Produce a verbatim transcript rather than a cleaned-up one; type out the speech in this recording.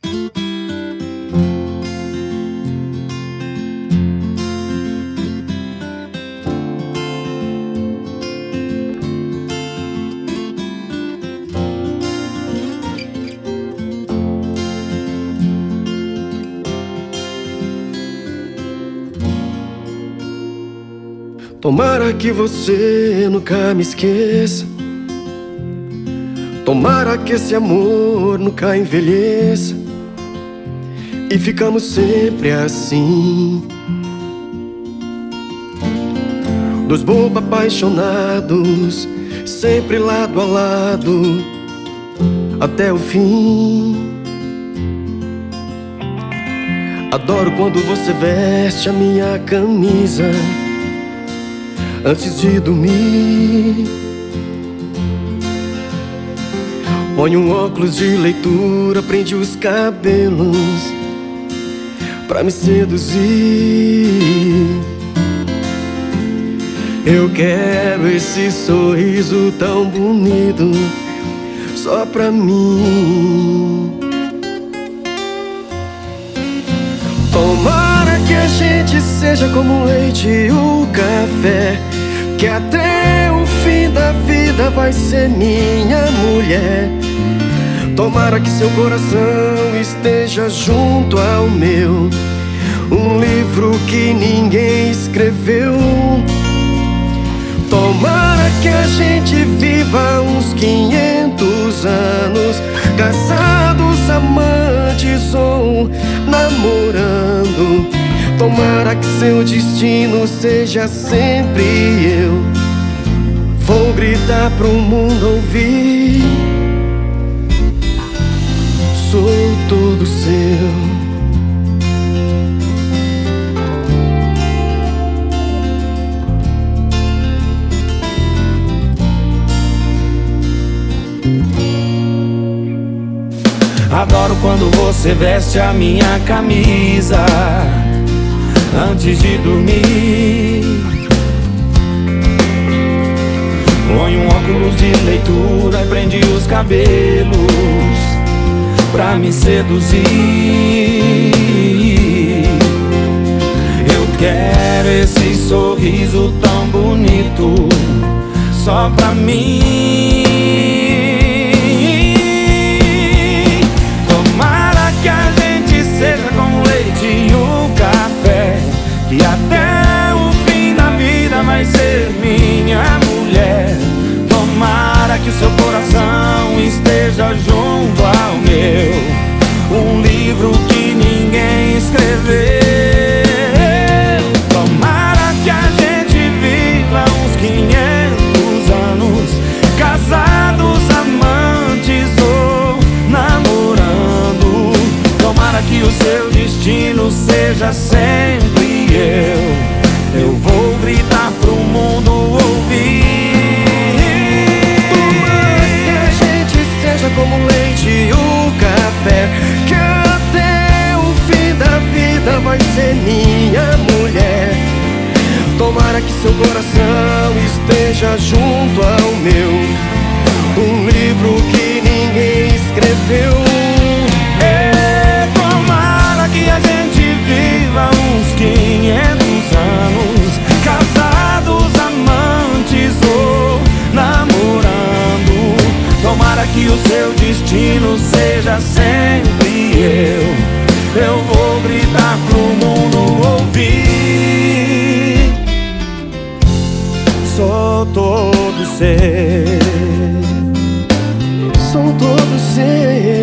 Tomara que você nunca me esqueça. Tomara que esse amor nunca envelheça e ficamos sempre assim, dois bobos apaixonados, sempre lado a lado até o fim. Adoro quando você veste a minha camisa antes de dormir. Põe um óculos de leitura, prende os cabelos pra me seduzir. Eu quero esse sorriso tão bonito só pra mim. Tomara que a gente seja como o leite e o café, que até o fim da vida vai ser minha mulher. Tomara que seu coração esteja junto ao meu, um livro que ninguém escreveu. Tomara que a gente viva uns quinhentos anos, casados, amantes ou namorando. Tomara que seu destino seja sempre eu. Vou gritar pro mundo ouvir: sou todo seu. Adoro quando você veste a minha camisa antes de dormir. Põe um óculos de leitura e prende os cabelos pra me seduzir. Eu quero esse sorriso tão bonito só pra mim. Tomara que a gente seja como o leite e o café, que até o fim da vida vai ser minha mulher. Tomara que o seu coração esteja junto ao meu, um livro que ninguém escreveu. Tomara que a gente viva uns quinhentos anos, casados, amantes ou namorando. Tomara que o seu destino seja sempre eu. Eu vou gritar pro mundo ouvir: como o leite e o café, que até o fim da vida vai ser minha mulher. Tomara que seu coração esteja junto ao meu, um livro que ninguém escreveu. É, tomara que a gente viva uns quinhentos anos, casados, amantes ou namorando. Tomara que o seu destino seja sempre eu. Eu vou gritar pro mundo ouvir: sou todo seu. Sou todo seu.